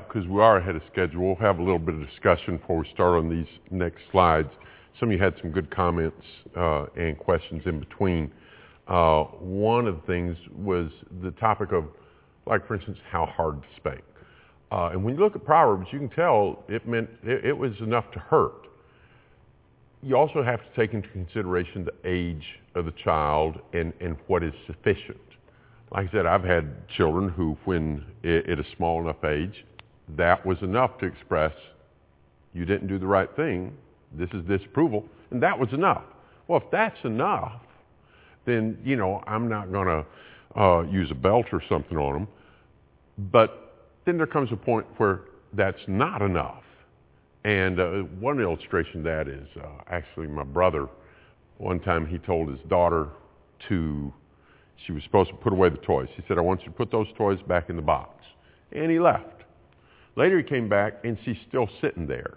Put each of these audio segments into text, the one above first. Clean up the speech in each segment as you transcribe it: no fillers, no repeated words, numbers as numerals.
because we are ahead of schedule, we'll have a little bit of discussion before we start on these next slides. Some of you had some good comments and questions in between. One of the things was the topic of, like, for instance, how hard to spank. And when you look at Proverbs, you can tell it meant it was enough to hurt. You also have to take into consideration the age of the child and what is sufficient. Like I said, I've had children who, when at a small enough age, that was enough to express, you didn't do the right thing, this is disapproval, and that was enough. Well, if that's enough, then, I'm not going to use a belt or something on them. But then there comes a point where that's not enough. And one illustration of that is actually my brother. One time he told his daughter she was supposed to put away the toys. He said, I want you to put those toys back in the box. And he left. Later he came back and she's still sitting there,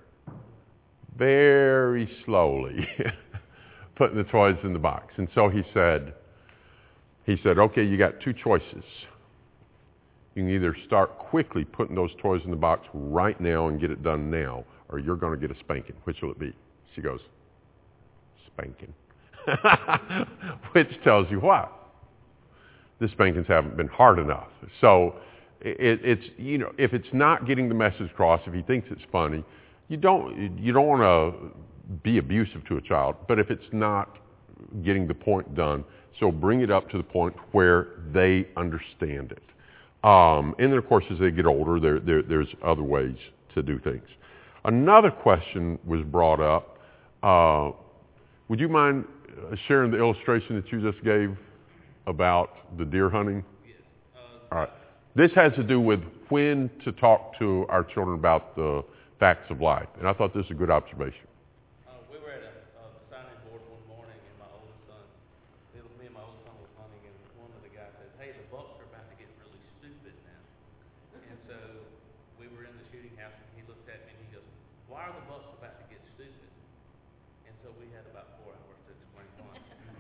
very slowly putting the toys in the box. And so he said, okay, you got two choices. You can either start quickly putting those toys in the box right now and get it done now, or you're going to get a spanking. Which will it be? She goes, spanking. Which tells you what? The spankings haven't been hard enough. So it's if it's not getting the message across, if he thinks it's funny, you don't want to be abusive to a child. But if it's not getting the point done, so bring it up to the point where they understand it. And then, of course, as they get older, there's other ways to do things. Another question was brought up. Would you mind sharing the illustration that you just gave about the deer hunting? Yes. All right. This has to do with when to talk to our children about the facts of life. And I thought this was a good observation. We were at a signing board one morning, and my oldest son, me and my oldest son was hunting, and one of the guys said, hey, the bucks are about to get really stupid now. And so we were in the shooting house, and he looked at me and he goes, why are the bucks about to get stupid? And so we had about 4 hours to explain why.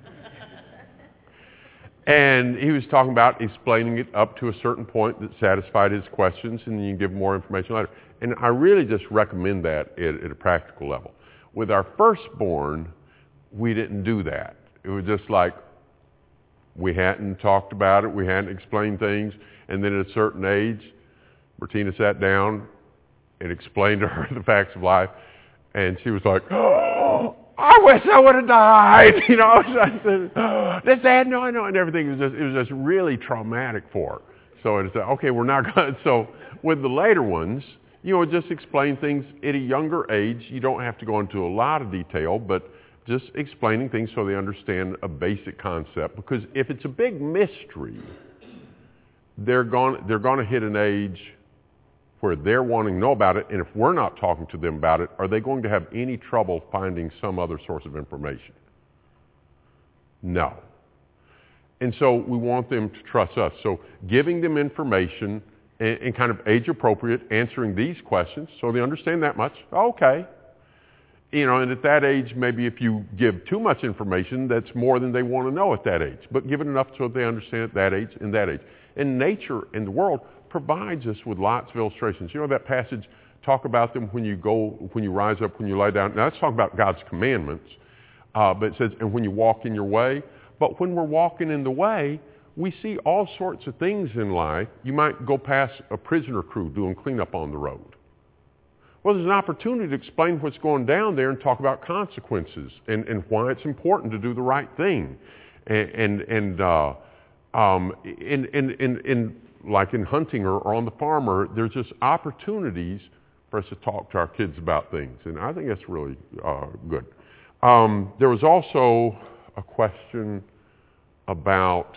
And he was talking about explaining it up to a certain point that satisfied his questions, and then you give more information later. And I really just recommend that at a practical level. With our firstborn, we didn't do that. It was just like we hadn't talked about it, we hadn't explained things, and then at a certain age, Bertina sat down and explained to her the facts of life, and she was like, oh, I wish I would have died. I said, this dad, no, I know, and everything. It was just really traumatic for her. So it's okay, we're not going to. So with the later ones, just explain things at a younger age. You don't have to go into a lot of detail, but just explaining things so they understand a basic concept. Because if it's a big mystery, they're going to hit an age where they're wanting to know about it, and if we're not talking to them about it, are they going to have any trouble finding some other source of information? No. And so we want them to trust us. So giving them information and kind of age appropriate, answering these questions so they understand that much, okay. And at that age, maybe if you give too much information, that's more than they want to know at that age. But give it enough so they understand at that age and that age. And nature and the world provides us with lots of illustrations. That passage, talk about them when you rise up, when you lie down. Now, let's talk about God's commandments. But it says, and when you walk in your way. But when we're walking in the way, we see all sorts of things in life. You might go past a prisoner crew doing cleanup on the road. Well, there's an opportunity to explain what's going down there and talk about consequences and why it's important to do the right thing. Like in hunting or on the farm, there's just opportunities for us to talk to our kids about things. And I think that's really good. There was also a question about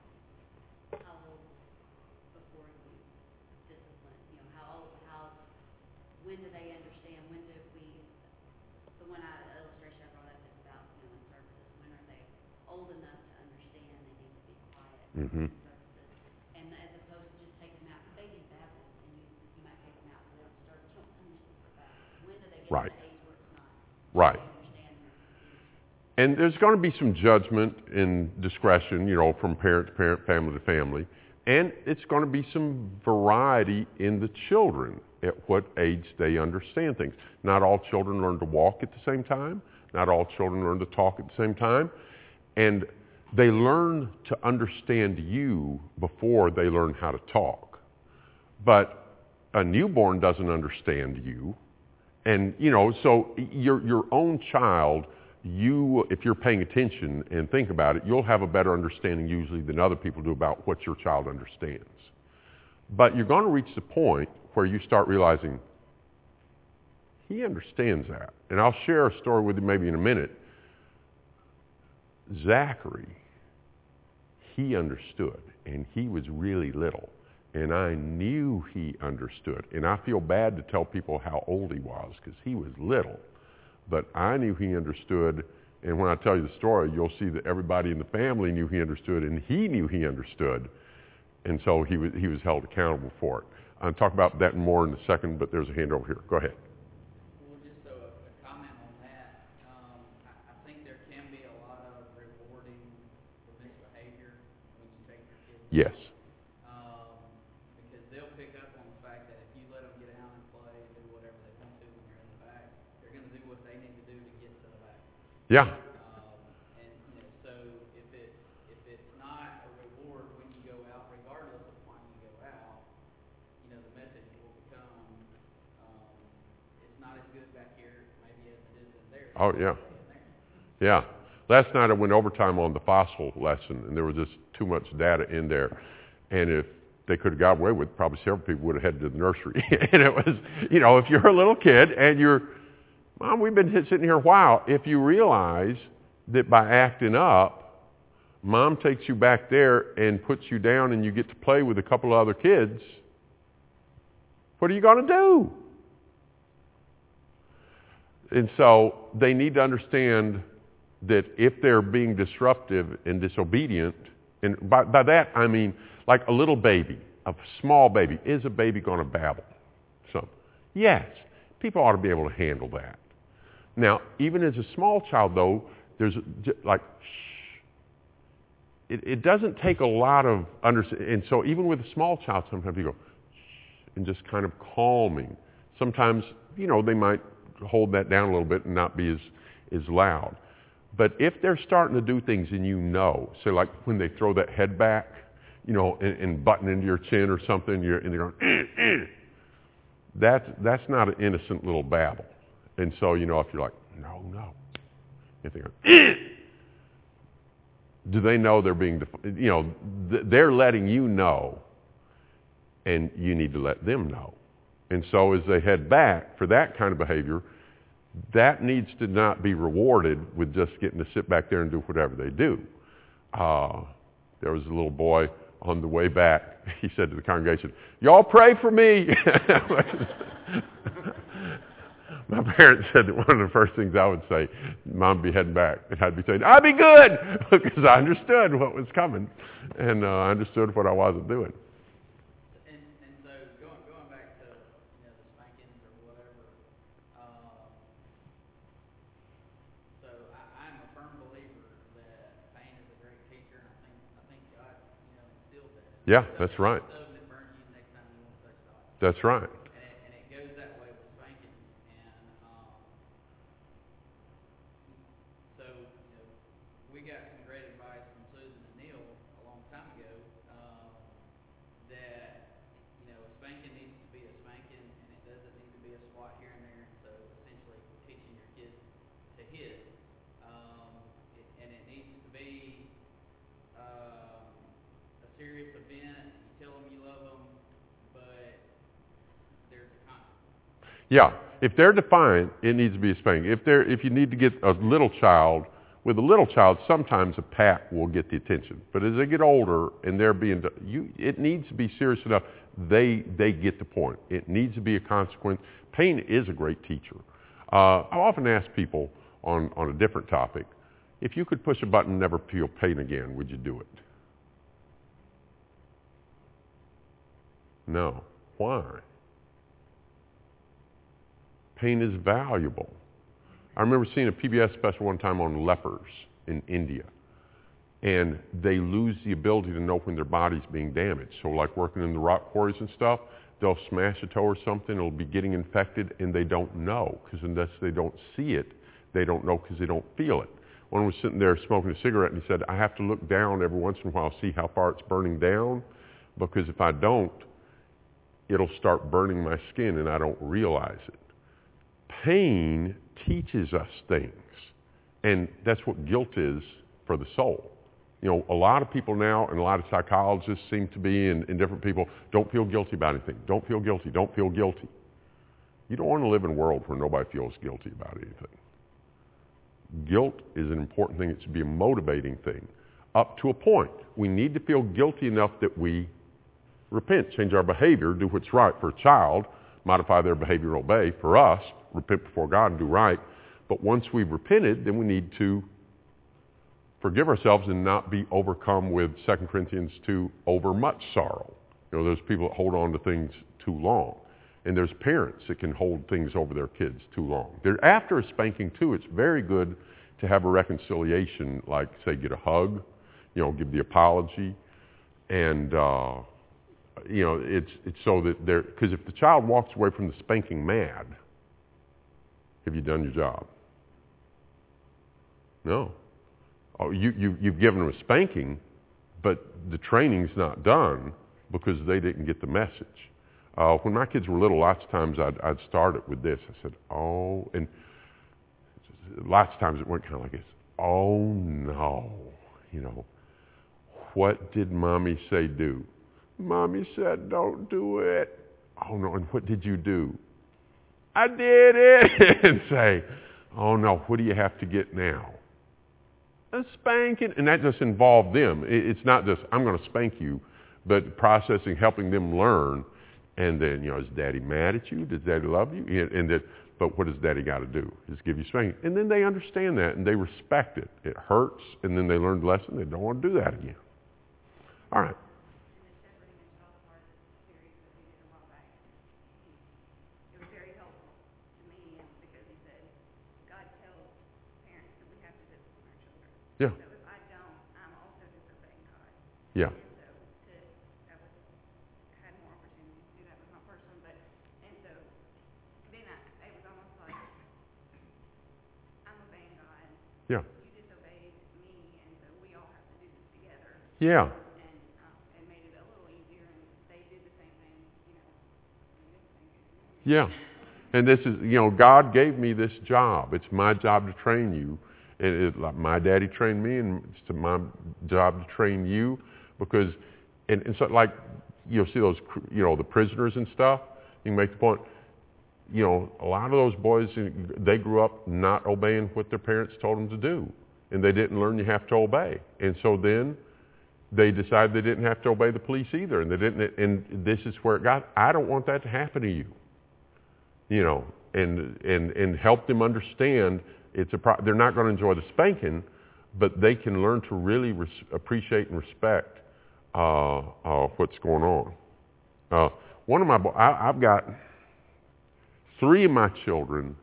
when do they understand, when do we, the illustration I brought up is about, in services, when are they old enough to understand they need to be quiet in services, and as opposed to just taking them out, they do Baptist, and you might take them out for them to start, you don't punish them for Baptist. When do they get to the age where it's not? Right. They understand their And there's going to be some judgment and discretion, from parent to parent, family to family. And it's going to be some variety in the children at what age they understand things. Not all children learn to walk at the same time. Not all children learn to talk at the same time. And they learn to understand you before they learn how to talk. But a newborn doesn't understand you. And, so your own child, if you're paying attention and think about it, you'll have a better understanding usually than other people do about what your child understands. But you're going to reach the point where you start realizing, he understands that. And I'll share a story with you maybe in a minute. Zachary, he understood, and he was really little. And I knew he understood. And I feel bad to tell people how old he was because he was little. But I knew he understood. And when I tell you the story, you'll see that everybody in the family knew he understood, and he knew he understood. And so he was held accountable for it. I'll talk about that more in a second, but there's a hand over here. Go ahead. Well, just a comment on that. I think there can be a lot of rewarding for misbehavior when you take your kids. Yes. Because they'll pick up on the fact that if you let them get out and play and do whatever they want to when you're in the back, they're going to do what they need to do to get to the back. Yeah. So if it's not a reward when you go out, regardless of when you go out, the message will become it's not as good back here maybe as it is in there. Oh, yeah. Yeah. Last night I went overtime on the fossil lesson, and there was just too much data in there. And if they could have got away with it, probably several people would have headed to the nursery. And it was, if you're a little kid and Mom, we've been sitting here a while. If you realize that by acting up, Mom takes you back there and puts you down and you get to play with a couple of other kids, what are you going to do? And so they need to understand that if they're being disruptive and disobedient, and by that I mean like a little baby, a small baby, is a baby going to babble? So, yes, people ought to be able to handle that. Now, even as a small child, though, there's like, shh. It doesn't take a lot of understanding. And so even with a small child, sometimes you go, shh, and just kind of calming. Sometimes, they might hold that down a little bit and not be as loud. But if they're starting to do things and say like when they throw that head back, and button into your chin or something, and they're going, that's not an innocent little babble. And so, if you're like, no, if they go, do they know they're being, they're letting you know, and you need to let them know. And so as they head back for that kind of behavior, that needs to not be rewarded with just getting to sit back there and do whatever they do. There was a little boy on the way back. He said to the congregation, "Y'all pray for me." My parents said that one of the first things I would say, Mom would be heading back, and I'd be saying, "I'll be good," because I understood what was coming, and I understood what I wasn't doing. And so going back to the spankings or whatever. So I'm a firm believer that pain is a great teacher, and I think God instilled that. Yeah, that's right. Stove that burns you next time you won't touch that. That's right. And it goes that way with spankings. And so we got some great advice from Susan and Neil a long time ago that a spanking needs to be a spanking, and it doesn't need to be a swat here and there. So essentially teaching your kids to hit, and it needs to be a serious event. You tell them you love them, but there's a consequence. Yeah, if they're defiant, it needs to be a spanking. If you need to get a little child, with a little child, sometimes a pat will get the attention. But as they get older and they're it needs to be serious enough. They get the point. It needs to be a consequence. Pain is a great teacher. I often ask people on a different topic, if you could push a button and never feel pain again, would you do it? No. Why? Pain is valuable. I remember seeing a PBS special one time on lepers in India. and they lose the ability to know when their body's being damaged. So like working in the rock quarries and stuff, they'll smash a toe or something, it'll be getting infected, and they don't know, because unless they don't see it, they don't know because they don't feel it. One was sitting there smoking a cigarette, and he said, I have to look down every once in a while, see how far it's burning down, because if I don't, it'll start burning my skin, and I don't realize it. Pain teaches us things, and that's what guilt is for the soul. You know, a lot of people now, and a lot of psychologists seem to be, and different people, don't feel guilty about anything. Don't feel guilty. Don't feel guilty. You don't want to live in a world where nobody feels guilty about anything. Guilt is an important thing. It should be a motivating thing. Up to a point. We need to feel guilty enough that we repent, change our behavior, do what's right. For a child, modify their behavior, obey. For us, repent before God and do right. But once we've repented, then we need to forgive ourselves and not be overcome with 2 Corinthians 2, over much sorrow. You know, there's people that hold on to things too long. And there's parents that can hold things over their kids too long. After a spanking too, it's very good to have a reconciliation, like say get a hug, you know, give the apology. And, you know, it's so that because if the child walks away from the spanking mad, have you done your job? No. Oh, you've given them a spanking, but the training's not done because they didn't get the message. When my kids were little, lots of times I'd start it with this. I said, oh, and lots of times it went kind of like this. Oh no, you know, what did Mommy say do? Mommy said don't do it. Oh no, and what did you do? I did it. And say, oh no, what do you have to get now? A spanking. And that just involved them. It's not just, I'm going to spank you, but processing, helping them learn. And then, you know, is Daddy mad at you? Does Daddy love you? But what does Daddy got to do? Just give you spanking. And then they understand that, and they respect it. It hurts, and then they learn the lesson. They don't want to do that again. All right. Yeah. So if I don't, I'm also disobeying God. Yeah. And so I had more opportunity to do that with my first one, and so then it was almost like I'm obeying God. Yeah. You disobeyed me, and so we all have to do this together. Yeah. And it made it a little easier, and they did the same thing, you know. Yeah. And this is, you know, God gave me this job. It's my job to train you. Like my daddy trained me, and it's my job to train you, because, and so like, you'll see those, you know, the prisoners and stuff. You can make the point, you know, a lot of those boys, they grew up not obeying what their parents told them to do, and they didn't learn you have to obey, and so then they decided they didn't have to obey the police either, and they didn't. And this is where it got. I don't want that to happen to you, you know, and help them understand. They're not going to enjoy the spanking, but they can learn to really appreciate and respect what's going on. One of my I've got 3 of my children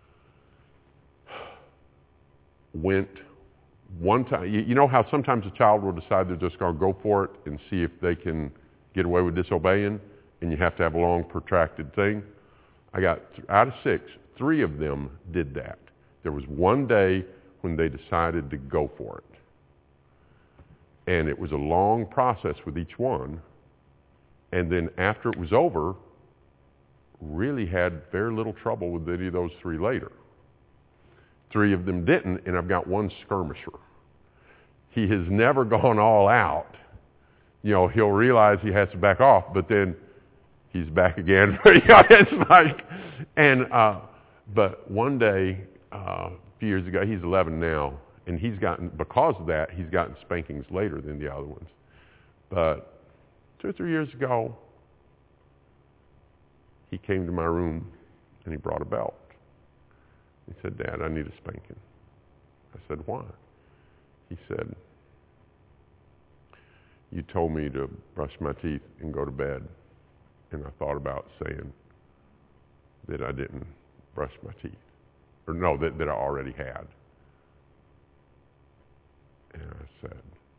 went one time. You know how sometimes a child will decide they're just going to go for it and see if they can get away with disobeying, and you have to have a long, protracted thing. I got out of 6, 3 of them did that. There was one day when they decided to go for it. And it was a long process with each one. And then after it was over, really had very little trouble with any of those 3 later. 3 of them didn't, and I've got 1 skirmisher. He has never gone all out. You know, he'll realize he has to back off, but then he's back again. It's like, and, but one day, a few years ago, he's 11 now, and because of that, he's gotten spankings later than the other ones. But 2 or 3 years ago, he came to my room and he brought a belt. He said, Dad, I need a spanking. I said, why? He said, you told me to brush my teeth and go to bed, and I thought about saying that I didn't brush my teeth. Or no, that I already had. And I said,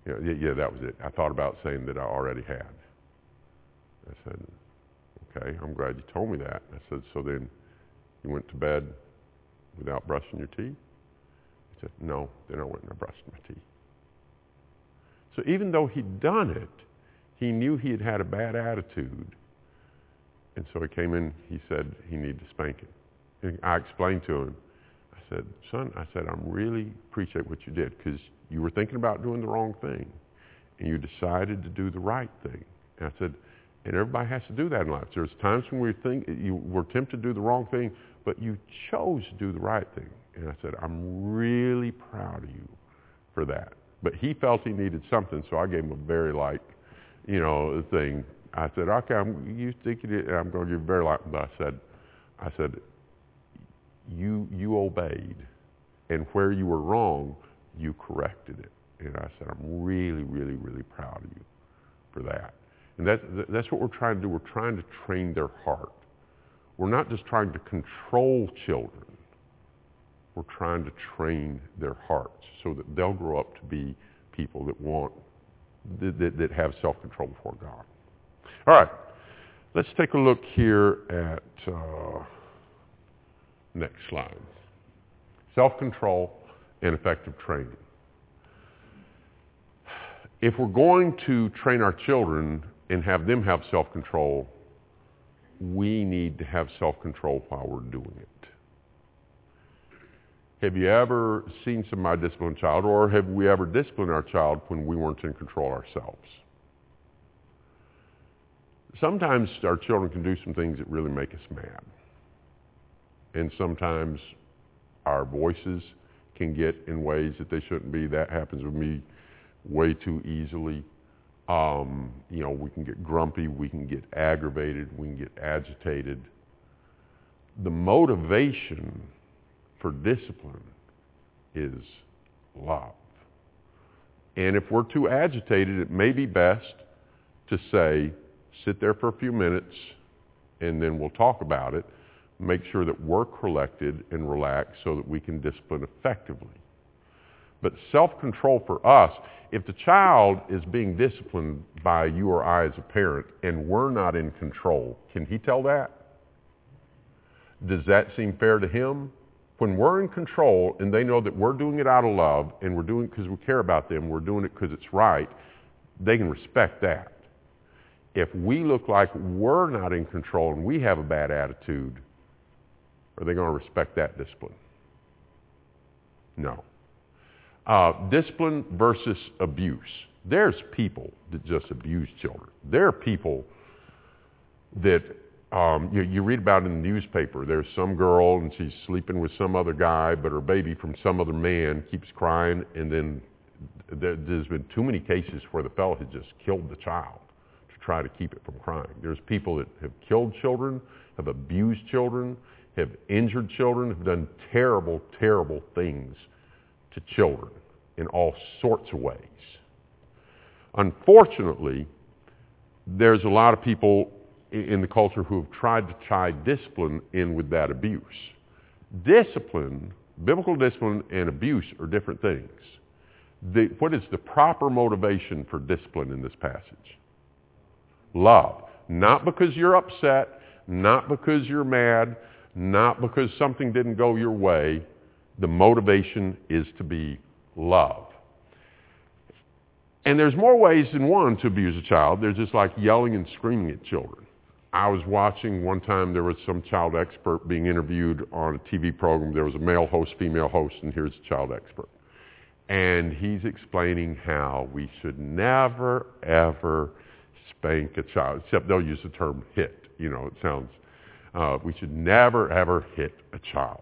Yeah, that was it. I thought about saying that I already had. I said, okay, I'm glad you told me that. I said, so then you went to bed without brushing your teeth? He said, no, then I went and I brushed my teeth. So even though he'd done it, he knew he had had a bad attitude. And so he came in, he said he needed to spank him. And I explained to him, I said, son, I really appreciate what you did because you were thinking about doing the wrong thing and you decided to do the right thing. And I said, and everybody has to do that in life. There's times when you were tempted to do the wrong thing, but you chose to do the right thing. And I said, I'm really proud of you for that. But he felt he needed something, so I gave him a very light, thing. I said, okay, you think you did, I'm going to give you very light. But I said, you obeyed, and where you were wrong, you corrected it. And I said, I'm really, really, really proud of you for that. And that's what we're trying to do. We're trying to train their heart. We're not just trying to control children. We're trying to train their hearts so that they'll grow up to be people that have self-control before God. All right, let's take a look here at next slide. Self-control and effective training. If we're going to train our children and have them have self-control, we need to have self-control while we're doing it. Have you ever seen somebody discipline a child, or have we ever disciplined our child when we weren't in control ourselves? Sometimes our children can do some things that really make us mad. And sometimes our voices can get in ways that they shouldn't be. That happens with me way too easily. We can get grumpy, we can get aggravated, we can get agitated. The motivation for discipline is love. And if we're too agitated, it may be best to say, sit there for a few minutes and then we'll talk about it. Make sure that we're collected and relaxed so that we can discipline effectively. But self-control for us, if the child is being disciplined by you or I as a parent and we're not in control, can he tell that? Does that seem fair to him? When we're in control and they know that we're doing it out of love and we're doing it because we care about them, we're doing it because it's right, they can respect that. If we look like we're not in control and we have a bad attitude, are they going to respect that discipline? No. Discipline versus abuse. There's people that just abuse children. There are people that you read about in the newspaper. There's some girl and she's sleeping with some other guy, but her baby from some other man keeps crying, and then there's been too many cases where the fellow has just killed the child to try to keep it from crying. There's people that have killed children, have abused children, have injured children, have done terrible, terrible things to children in all sorts of ways. Unfortunately, there's a lot of people in the culture who have tried to tie discipline in with that abuse. Discipline, biblical discipline and abuse are different things. What is the proper motivation for discipline in this passage? Love. Not because you're upset, not because you're mad, not because something didn't go your way. The motivation is to be love. And there's more ways than one to abuse a child. There's just like yelling and screaming at children. I was watching one time, there was some child expert being interviewed on a TV program. There was a male host, female host, and here's a child expert. And he's explaining how we should never, ever spank a child, except they'll use the term hit. It sounds, we should never, ever hit a child.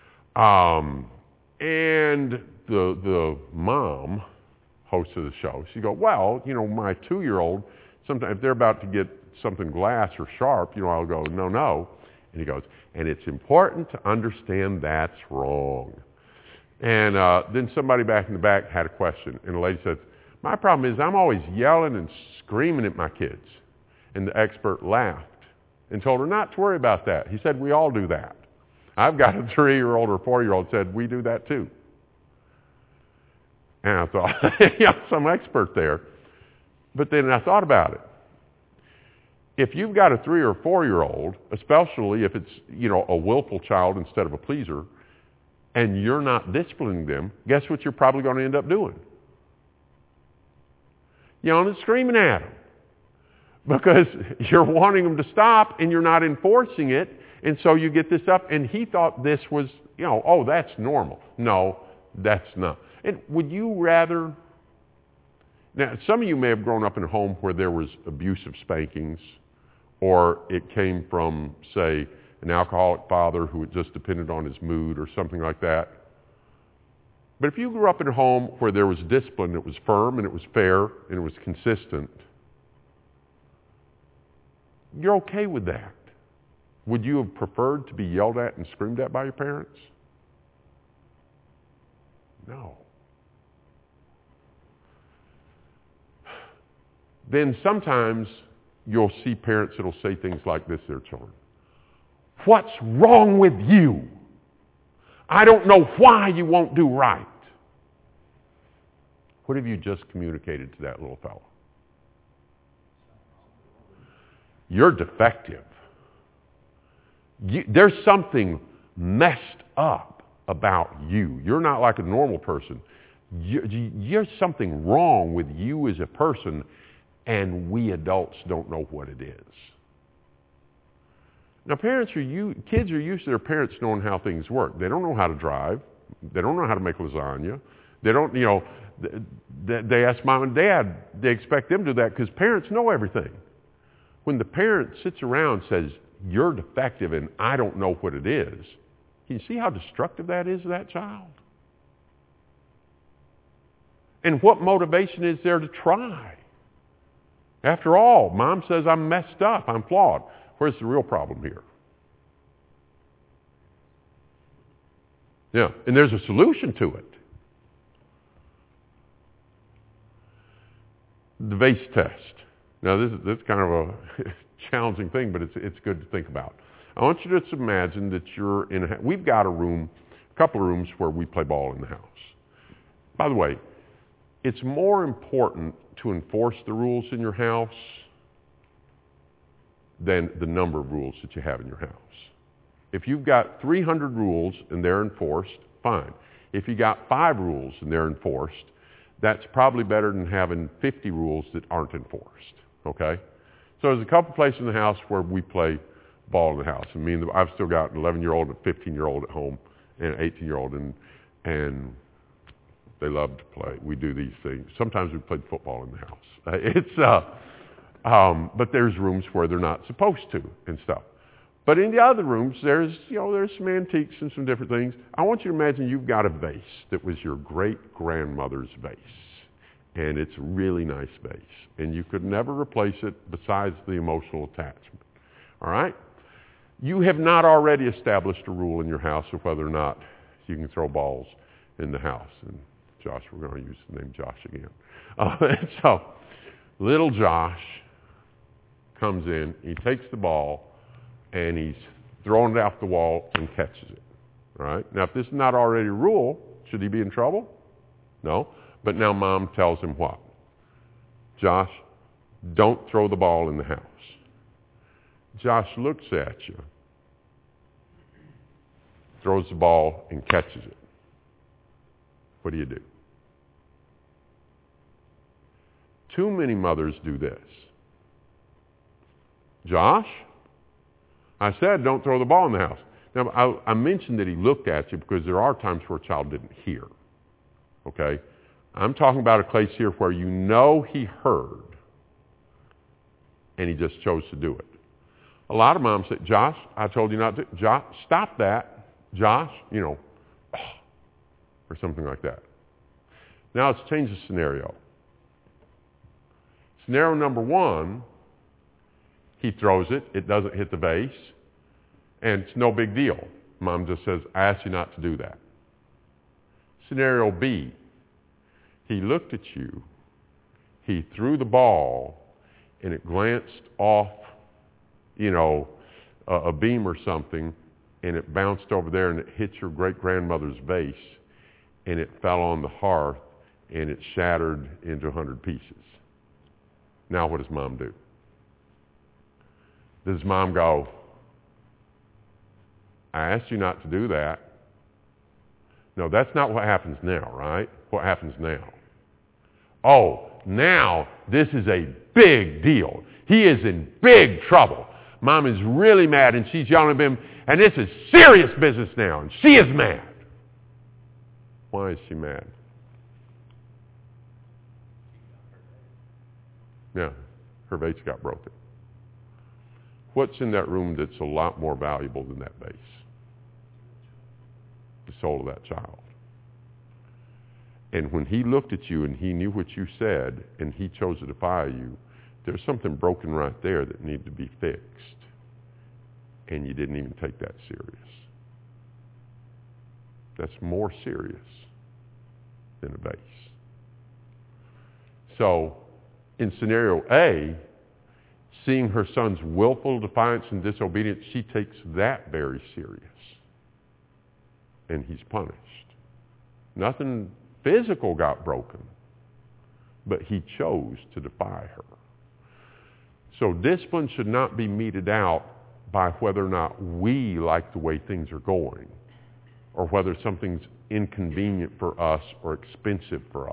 And the mom, host of the show, she go, well, my 2-year-old, sometimes if they're about to get something glass or sharp, I'll go, no. And he goes, and it's important to understand that's wrong. And then somebody back in the back had a question, and the lady said, my problem is I'm always yelling and screaming at my kids. And the expert laughed and told her not to worry about that. He said, we all do that. I've got a 3-year-old or 4-year-old said, we do that too. And I thought, some expert there. But then I thought about it. If you've got a 3 or 4-year-old, especially if it's, a willful child instead of a pleaser, and you're not disciplining them, guess what you're probably going to end up doing? Yelling and screaming at them. Because you're wanting them to stop and you're not enforcing it, and so you get this up, and he thought this was, oh, that's normal. No, that's not. And would you rather... Now, some of you may have grown up in a home where there was abusive spankings, or it came from, say, an alcoholic father who just depended on his mood or something like that. But if you grew up in a home where there was discipline, it was firm and it was fair and it was consistent, you're okay with that. Would you have preferred to be yelled at and screamed at by your parents? No. Then sometimes you'll see parents that'll say things like this to their children. What's wrong with you? I don't know why you won't do right. What have you just communicated to that little fellow? You're defective. There's something messed up about you. You're not like a normal person. There's something wrong with you as a person, and we adults don't know what it is. Now, kids are used to their parents knowing how things work. They don't know how to drive. They don't know how to make lasagna. They don't, they ask mom and dad. They expect them to do that because parents know everything. When the parent sits around and says, you're defective and I don't know what it is, can you see how destructive that is to that child? And what motivation is there to try? After all, mom says I'm messed up, I'm flawed. Where's the real problem here? Yeah, and there's a solution to it. The vase test. Now, this is kind of a challenging thing, but it's good to think about. I want you to just imagine that you're in we've got a couple of rooms where we play ball in the house. By the way, it's more important to enforce the rules in your house than the number of rules that you have in your house. If you've got 300 rules and they're enforced, fine. If you got 5 rules and they're enforced, that's probably better than having 50 rules that aren't enforced, okay? So there's a couple places in the house where we play ball in the house. I've still got an 11-year-old and a 15-year-old at home and an 18-year-old, and they love to play. We do these things. Sometimes we play football in the house. But there's rooms where they're not supposed to and stuff. But in the other rooms, there's some antiques and some different things. I want you to imagine you've got a vase that was your great-grandmother's vase. And it's a really nice vase. And you could never replace it besides the emotional attachment. All right? You have not already established a rule in your house of whether or not you can throw balls in the house. And Josh, we're going to use the name Josh again. So, little Josh comes in, he takes the ball, and he's throwing it off the wall and catches it. All right? Now, if this is not already a rule, should he be in trouble? No. But now mom tells him what? Josh, don't throw the ball in the house. Josh looks at you, throws the ball, and catches it. What do? Too many mothers do this. Josh, I said don't throw the ball in the house. Now, I mentioned that he looked at you because there are times where a child didn't hear. Okay? I'm talking about a case here where he heard, and he just chose to do it. A lot of moms say, Josh, I told you not to. Josh, stop that. Josh, or something like that. Now let's change the scenario. Scenario number 1, he throws it. It doesn't hit the vase. And it's no big deal. Mom just says, I asked you not to do that. Scenario B, he looked at you. He threw the ball, and it glanced off, a beam or something, and it bounced over there, and it hit your great-grandmother's vase, and it fell on the hearth, and it's shattered into 100 pieces. Now what does mom do? Does mom go, I asked you not to do that? No, that's not what happens now, right? What happens now? Oh, now this is a big deal. He is in big trouble. Mom is really mad, and she's yelling at him, and this is serious business now, and she is mad. Why is she mad? Yeah, her vase got broken. What's in that room that's a lot more valuable than that vase? The soul of that child. And when he looked at you and he knew what you said and he chose to defy you, there's something broken right there that needed to be fixed. And you didn't even take that serious. That's more serious than a vase. So, in scenario A, seeing her son's willful defiance and disobedience, she takes that very serious. And he's punished. Nothing physical got broken, but he chose to defy her. So discipline should not be meted out by whether or not we like the way things are going, or whether something's inconvenient for us or expensive for us.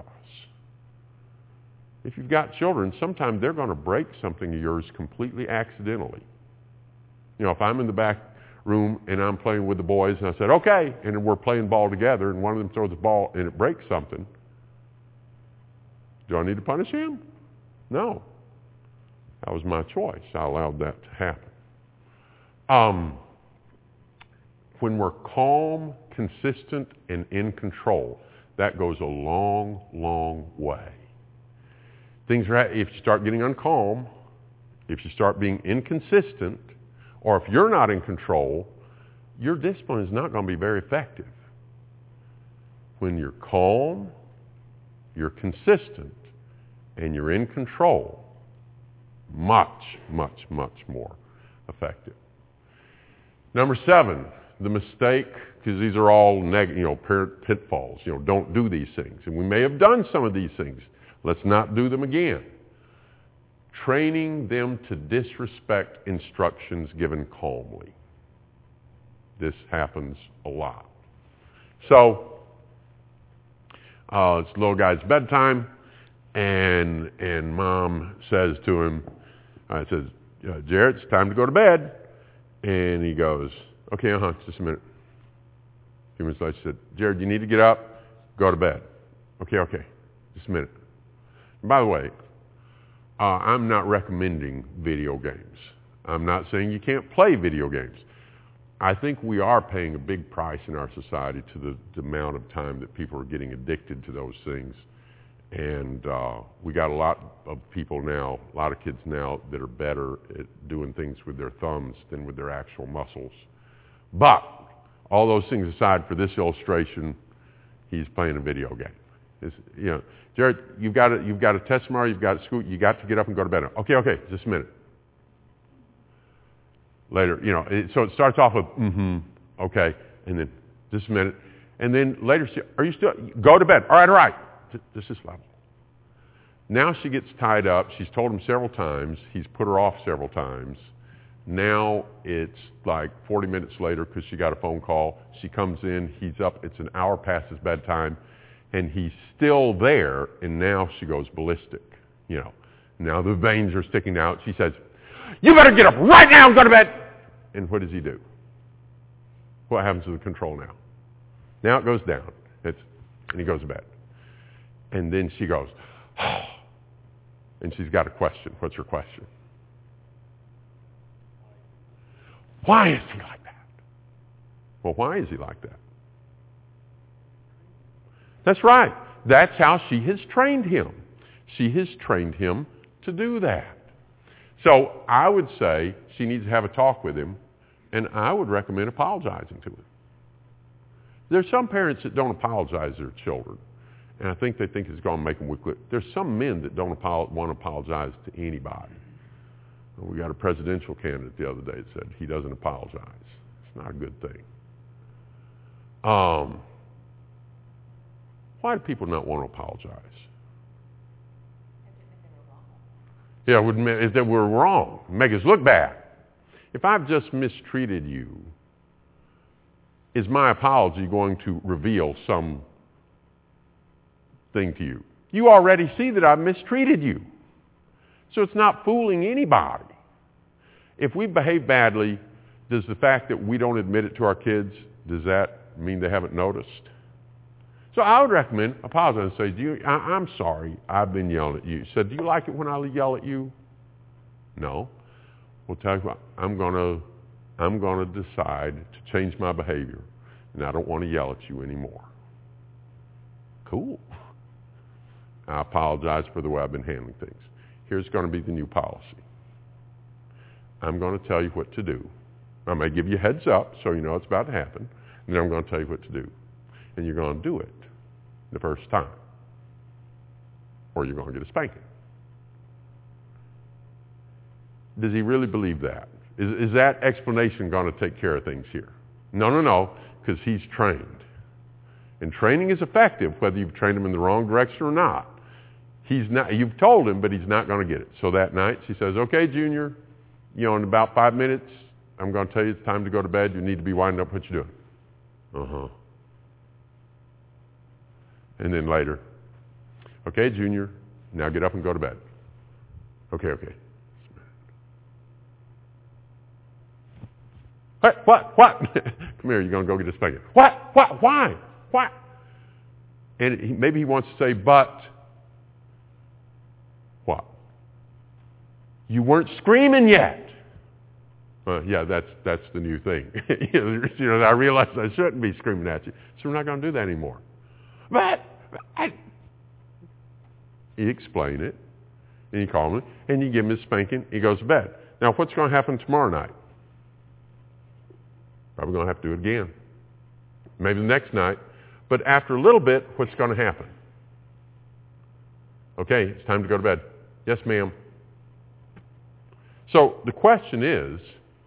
If you've got children, sometimes they're going to break something of yours completely accidentally. You know, if I'm in the back room and I'm playing with the boys and I said, okay, and we're playing ball together and one of them throws the ball and it breaks something, do I need to punish him? No. That was my choice. I allowed that to happen. When we're calm, consistent, and in control, that goes a long, long way. If you start getting uncalm, if you start being inconsistent, or if you're not in control, your discipline is not going to be very effective. When you're calm, you're consistent, and you're in control, much, much, much more effective. Number 7, the mistake, because these are all parent pitfalls. Don't do these things. And we may have done some of these things. Let's not do them again. Training them to disrespect instructions given calmly. This happens a lot. So, it's the little guy's bedtime, and mom says to him, Jared, it's time to go to bed. And he goes, okay, just a minute. A few minutes later, she said, Jared, you need to get up, go to bed. Okay, just a minute. And by the way, I'm not recommending video games. I'm not saying you can't play video games. I think we are paying a big price in our society to the amount of time that people are getting addicted to those things. And we got a lot of people now, a lot of kids now that are better at doing things with their thumbs than with their actual muscles. But all those things aside, for this illustration, he's playing a video game. Jared, you've got a test tomorrow, you've got school, you got to get up and go to bed. Okay, just a minute. Later, so it starts off with, okay, and then just a minute. And then later, are you still, go to bed. All right. Just this level. Now she gets tied up. She's told him several times. He's put her off several times. Now it's like 40 minutes later because she got a phone call. She comes in. He's up. It's an hour past his bedtime. And he's still there. And now she goes ballistic. Now the veins are sticking out. She says, you better get up right now and go to bed. And what does he do? What happens to the control now? Now it goes down. And he goes to bed. And then she goes, oh, and she's got a question. What's her question? Why is he like that? Well, why is he like that? That's right. That's how she has trained him. She has trained him to do that. So I would say she needs to have a talk with him, and I would recommend apologizing to him. There's some parents that don't apologize to their children, and I think they think it's going to make them weak. There's some men that don't want to apologize to anybody. We got a presidential candidate the other day that said he doesn't apologize. It's not a good thing. Why do people not want to apologize? Yeah, would admit is that we're wrong, make us look bad. If I've just mistreated you, is my apology going to reveal some thing to you? You already see that I've mistreated you. So it's not fooling anybody. If we behave badly, does the fact that we don't admit it to our kids, does that mean they haven't noticed? So I would recommend apologize and say, I'm sorry, I've been yelling at you. He said, do you like it when I yell at you? No. Well, tell you what, I'm gonna decide to change my behavior, and I don't want to yell at you anymore. Cool. I apologize for the way I've been handling things. Here's going to be the new policy. I'm going to tell you what to do. I may give you a heads up so you know it's about to happen, and then I'm going to tell you what to do. And you're going to do it the first time, or you're going to get a spanking. Does he really believe that? Is that explanation going to take care of things here? No, because he's trained. And training is effective whether you've trained him in the wrong direction or not. You've told him, but he's not going to get it. So that night she says, okay, Junior, in about 5 minutes, I'm going to tell you it's time to go to bed. You need to be winding up what you're doing. Uh-huh. And then later, okay, Junior, now get up and go to bed. Okay. What? Come here, you're going to go get a spanking. What? Why? And maybe he wants to say, but what? You weren't screaming yet. Yeah, that's the new thing. I realize I shouldn't be screaming at you, so we're not going to do that anymore. But you explain it, and you call him, and you give him his spanking. He goes to bed. Now, what's going to happen tomorrow night? Probably going to have to do it again. Maybe the next night. But after a little bit, what's going to happen? Okay, it's time to go to bed. Yes, ma'am. So the question is,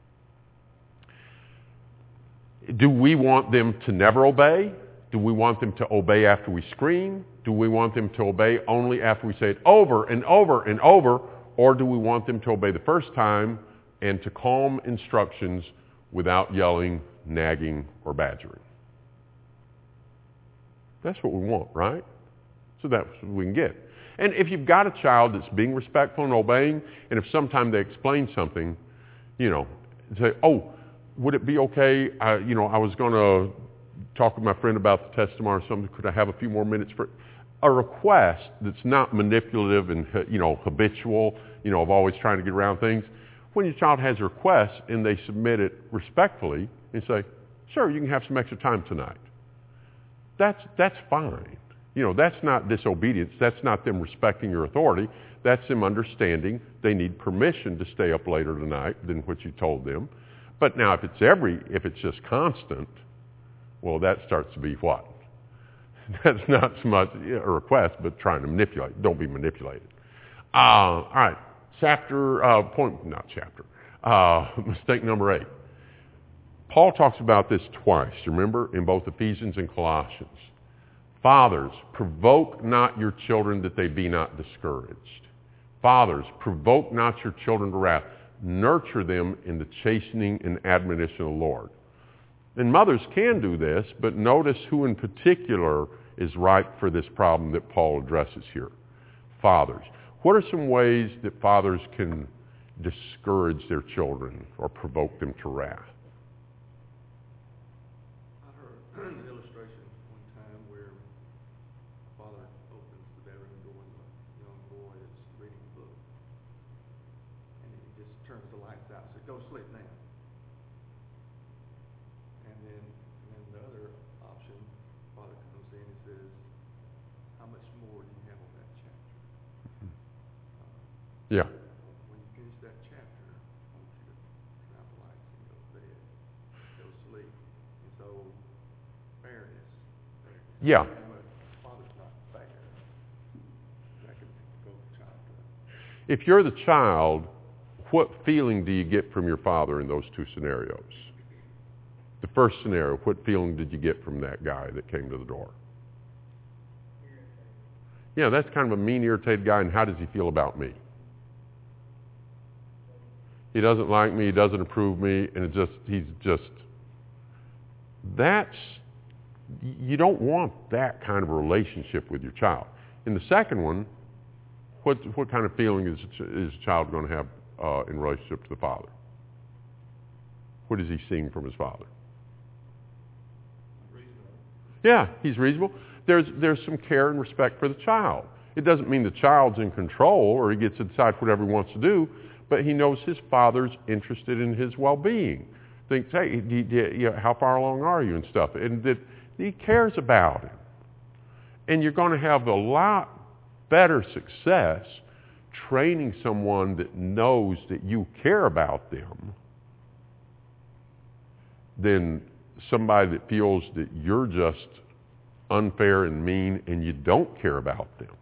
do we want them to never obey? Do we want them to obey after we scream? Do we want them to obey only after we say it over and over and over? Or do we want them to obey the first time and to calm instructions without yelling, nagging, or badgering? That's what we want, right? So that's what we can get. And if you've got a child that's being respectful and obeying, and if sometime they explain something, say, oh, would it be okay? I was going to talk with my friend about the test tomorrow or something. Could I have a few more minutes for a request that's not manipulative and, habitual, of always trying to get around things? When your child has a request and they submit it respectfully and say, sure, you can have some extra time tonight. That's fine. That's not disobedience. That's not them respecting your authority. That's them understanding they need permission to stay up later tonight than what you told them. But now if it's just constant, well, that starts to be what? That's not so much a request, but trying to manipulate. Don't be manipulated. All right. Mistake number 8. Paul talks about this twice, remember, in both Ephesians and Colossians. Fathers, provoke not your children that they be not discouraged. Fathers, provoke not your children to wrath. Nurture them in the chastening and admonition of the Lord. And mothers can do this, but notice who in particular is ripe for this problem that Paul addresses here. Fathers. What are some ways that fathers can discourage their children or provoke them to wrath? I heard an illustration one time where a father opens the bedroom door and the young boy is reading a book. And he just turns the lights out and says, go sleep now. And then the other option, father comes in and says, how much more do you have on that chapter? Yeah. When you finish that chapter, I want you to turn out the lights and go to bed, go to sleep. And so, fairness. Yeah. Father's not fair. That can go to child. If you're the child, what feeling do you get from your father in those two scenarios? The first scenario, what feeling did you get from that guy that came to the door? Yeah, that's kind of a mean, irritated guy, and how does he feel about me? He doesn't like me, he doesn't approve me, and you don't want that kind of a relationship with your child. In the second one, what kind of feeling is a child going to have in relationship to the father? What is he seeing from his father? Reasonable. Yeah, he's reasonable. There's some care and respect for the child. It doesn't mean the child's in control or he gets to decide whatever he wants to do, but he knows his father's interested in his well-being. Thinks, hey, how far along are you and stuff, and that he cares about him. And you're going to have a lot better success training someone that knows that you care about them than somebody that feels that you're just unfair and mean and you don't care about them.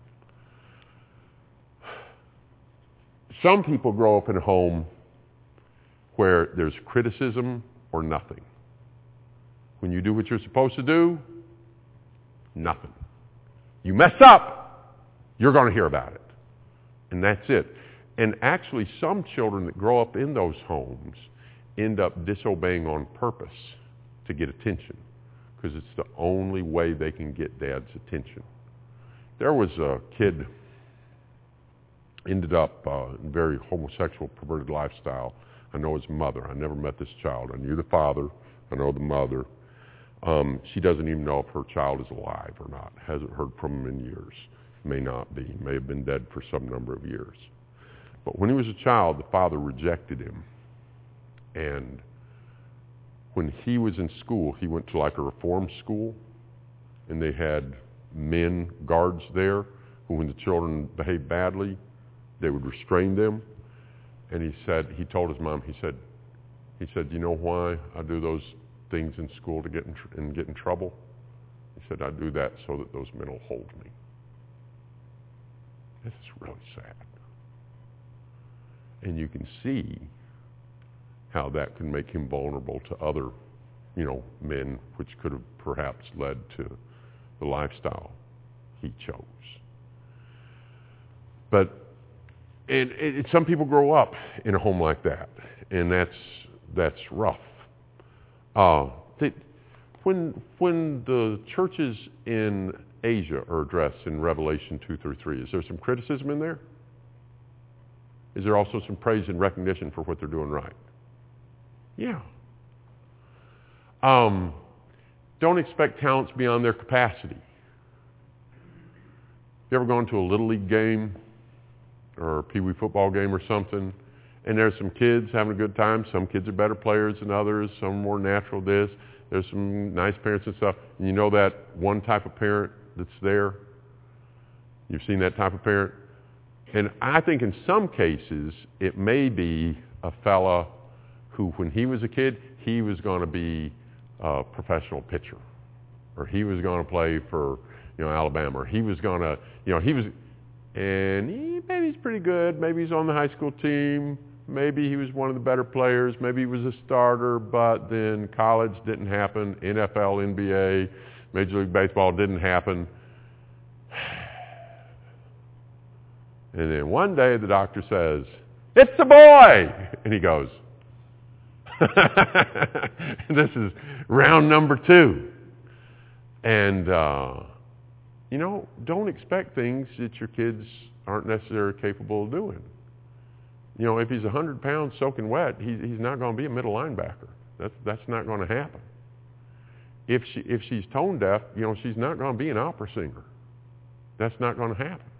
Some people grow up in a home where there's criticism or nothing. When you do what you're supposed to do, nothing. You mess up, you're going to hear about it. And that's it. And actually, some children that grow up in those homes end up disobeying on purpose to get attention, because it's the only way they can get dad's attention. There was a kid ended up in a very homosexual, perverted lifestyle. I know his mother. I never met this child. I knew the father. I know the mother. She doesn't even know if her child is alive or not. Hasn't heard from him in years. May not be. May have been dead for some number of years. But when he was a child, the father rejected him. And when he was in school, he went to like a reform school, and they had men guards there who, when the children behaved badly, they would restrain them. And he told his mom, he said, you know why I do those things in school to get in trouble? He said, I do that so that those men will hold me. This is really sad. And you can see how that can make him vulnerable to other, men, which could have perhaps led to the lifestyle he chose. But and some people grow up in a home like that, and that's rough. When the churches in Asia are addressed in Revelation 2-3, is there some criticism in there? Is there also some praise and recognition for what they're doing right? Yeah. Don't expect talents beyond their capacity. You ever gone to a Little League game or a Pee Wee football game or something, and there's some kids having a good time? Some kids are better players than others. Some are more natural this. There's some nice parents and stuff. And you know that one type of parent that's there? You've seen that type of parent? And I think in some cases, it may be a fella who, when he was a kid, he was going to be a professional pitcher, or he was going to play for, Alabama, or he was going to, maybe he's pretty good. Maybe he's on the high school team. Maybe he was one of the better players. Maybe he was a starter, but then college didn't happen. NFL, NBA, Major League Baseball didn't happen. And then one day the doctor says, "It's a boy!" And he goes, this is round number 2. And, don't expect things that your kids aren't necessarily capable of doing. If he's 100 pounds soaking wet, he's not going to be a middle linebacker. That's not going to happen. If she's tone deaf, she's not going to be an opera singer. That's not going to happen.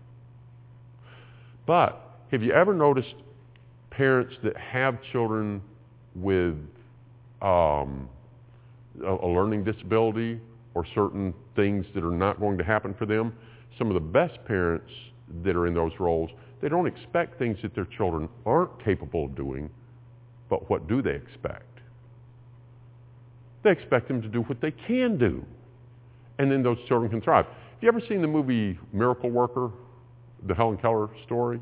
But have you ever noticed parents that have children with a learning disability or certain things that are not going to happen for them? Some of the best parents that are in those roles, they don't expect things that their children aren't capable of doing, but what do they expect? They expect them to do what they can do, and then those children can thrive. Have you ever seen the movie Miracle Worker, the Helen Keller story?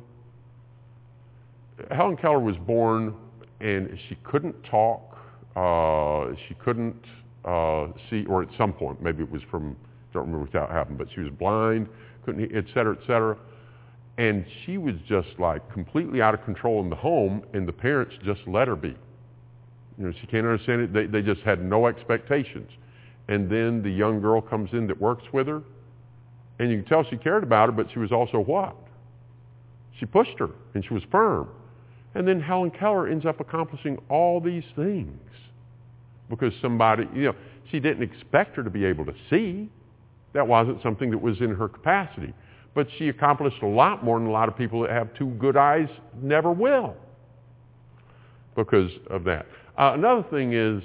Helen Keller was born and she couldn't talk, she couldn't see, or at some point, maybe it was from, I don't remember how it happened, but she was blind, couldn't, et cetera, et cetera. And she was just like completely out of control in the home, and the parents just let her be. You know, she can't understand it. They just had no expectations. And then the young girl comes in that works with her, and you can tell she cared about her, but she was also what? She pushed her, and she was firm. And then Helen Keller ends up accomplishing all these things because somebody, you know, she didn't expect her to be able to see. That wasn't something that was in her capacity. But she accomplished a lot more than a lot of people that have two good eyes never will because of that. Another thing is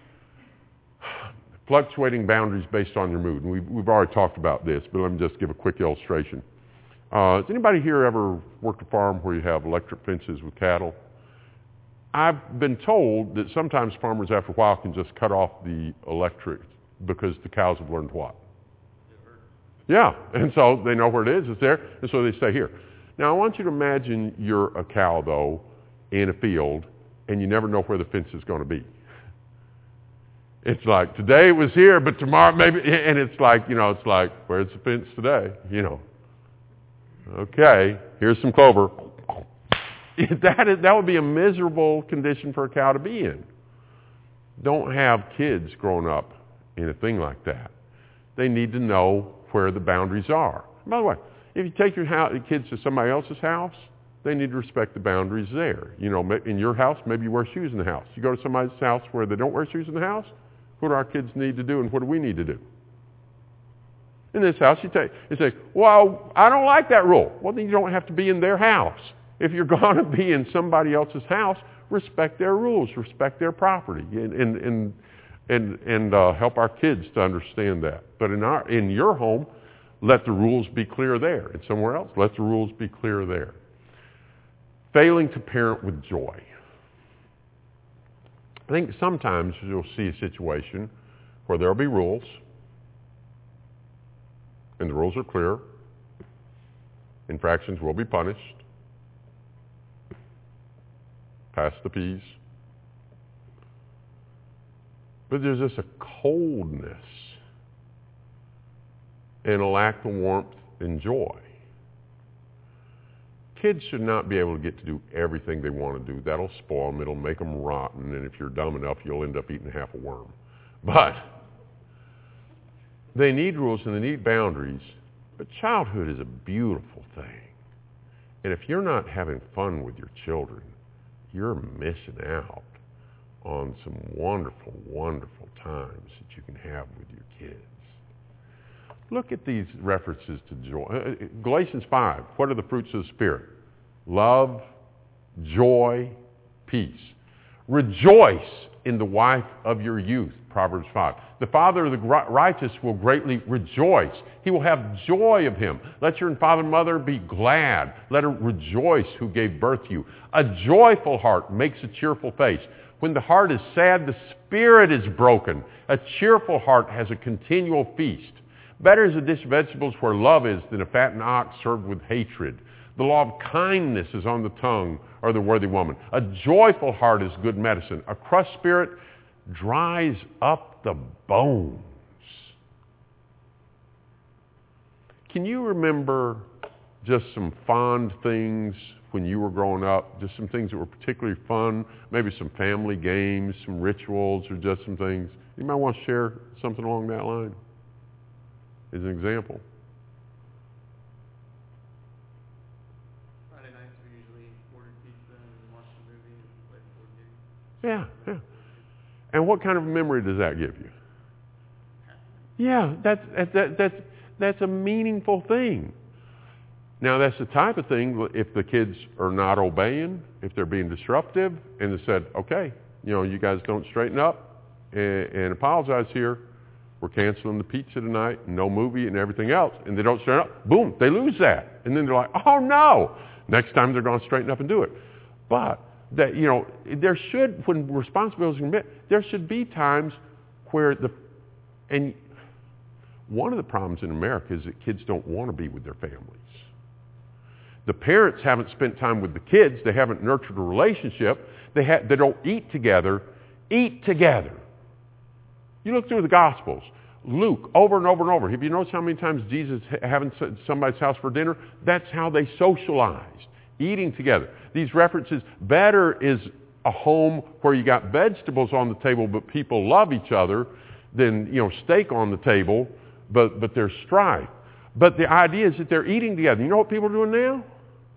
fluctuating boundaries based on your mood. And we've already talked about this, but let me just give a quick illustration. Has anybody here ever worked a farm where you have electric fences with cattle? I've been told that sometimes farmers after a while can just cut off the electric because the cows have learned what? Yeah, and so they know where it is, it's there, and so they stay here. Now I want you to imagine you're a cow, though, in a field, and you never know where the fence is going to be. It's like, today it was here, but tomorrow maybe, and it's like, you know, it's like, where's the fence today? You know. Okay, here's some clover. That would be a miserable condition for a cow to be in. Don't have kids growing up in a thing like that. They need to know where the boundaries are. By the way, if you take your kids to somebody else's house, they need to respect the boundaries there. You know, in your house, maybe you wear shoes in the house. You go to somebody's house where they don't wear shoes in the house, what do our kids need to do and what do we need to do? In this house, you say, well, I don't like that rule. Well, then you don't have to be in their house. If you're going to be in somebody else's house, respect their rules, respect their property, and help our kids to understand that. But in your home, let the rules be clear there. And somewhere else, let the rules be clear there. Failing to parent with joy. I think sometimes you'll see a situation where there'll be rules, and the rules are clear. Infractions will be punished. Pass the peas. But there's just a coldness and a lack of warmth and joy. Kids should not be able to get to do everything they want to do. That'll spoil them. It'll make them rotten. And if you're dumb enough, you'll end up eating half a worm. But they need rules and they need boundaries. But childhood is a beautiful thing. And if you're not having fun with your children, you're missing out on some wonderful, wonderful times that you can have with your kids. Look at these references to joy. Galatians 5, what are the fruits of the Spirit? Love, joy, peace. Rejoice in the wife of your youth, Proverbs 5. The father of the righteous will greatly rejoice. He will have joy of him. Let your father and mother be glad. Let her rejoice who gave birth to you. A joyful heart makes a cheerful face. When the heart is sad, the spirit is broken. A cheerful heart has a continual feast. Better is a dish of vegetables where love is than a fattened ox served with hatred. The law of kindness is on the tongue of the worthy woman. A joyful heart is good medicine. A crushed spirit dries up the bones. Can you remember just some fond things when you were growing up? Just some things that were particularly fun? Maybe some family games, some rituals, or just some things. You might want to share something along that line as an example. Friday nights we usually order pizza and watch a movie and play board games. Yeah. And what kind of memory does that give you? Yeah, that's a meaningful thing. Now that's the type of thing, if the kids are not obeying, if they're being disruptive, and they said, okay, you guys don't straighten up and apologize here, we're canceling the pizza tonight, no movie and everything else, and they don't straighten up, boom, they lose that. And then they're like, oh no, next time they're going to straighten up and do it. But that, there should, when responsibilities are met, there should be times where and one of the problems in America is that kids don't want to be with their families. The parents haven't spent time with the kids. They haven't nurtured a relationship. They don't eat together. Eat together. You look through the Gospels. Luke, over and over and over. Have you noticed how many times Jesus having somebody's house for dinner? That's how they socialized, eating together. These references, better is a home where you got vegetables on the table but people love each other than, steak on the table, but there's strife. But the idea is that they're eating together. You know what people are doing now?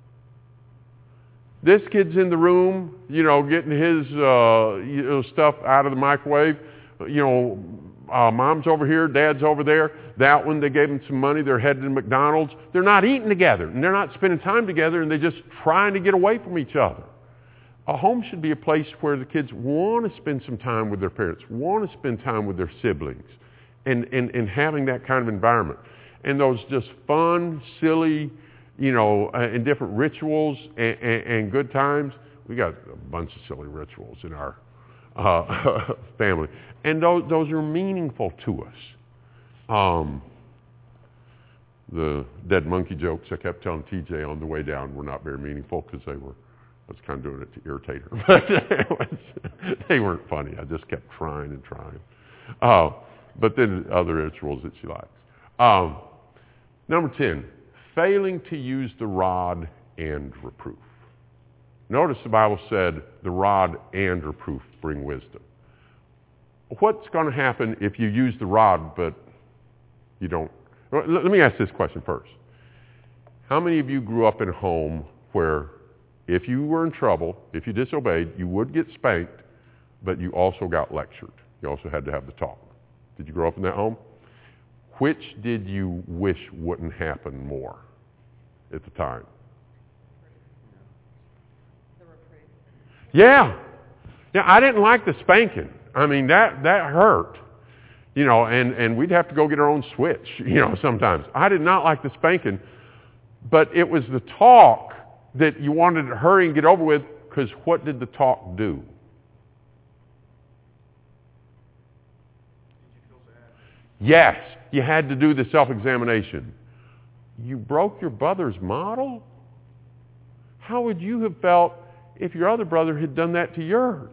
This kid's in the room, getting his stuff out of the microwave. Mom's over here, Dad's over there. That one, they gave them some money. They're headed to McDonald's. They're not eating together, and they're not spending time together, and they're just trying to get away from each other. A home should be a place where the kids want to spend some time with their parents, want to spend time with their siblings, and having that kind of environment. And those just fun, silly, and different rituals and good times. We got a bunch of silly rituals in our family. And those are meaningful to us. The dead monkey jokes I kept telling TJ on the way down were not very meaningful because I was kind of doing it to irritate her. But they weren't funny. I just kept trying and trying. But then other rituals that she likes. Number 10, failing to use the rod and reproof. Notice the Bible said the rod and reproof bring wisdom. What's going to happen if you use the rod but you don't? Let me ask this question first. How many of you grew up in a home where if you were in trouble, if you disobeyed, you would get spanked, but you also got lectured? You also had to have the talk. Did you grow up in that home? Which did you wish wouldn't happen more at the time? The reproof. Yeah, I didn't like the spanking. I mean, that hurt, and we'd have to go get our own switch, sometimes. I did not like the spanking, but it was the talk that you wanted to hurry and get over with, because what did the talk do? Yes, you had to do the self-examination. You broke your brother's model? How would you have felt if your other brother had done that to yours?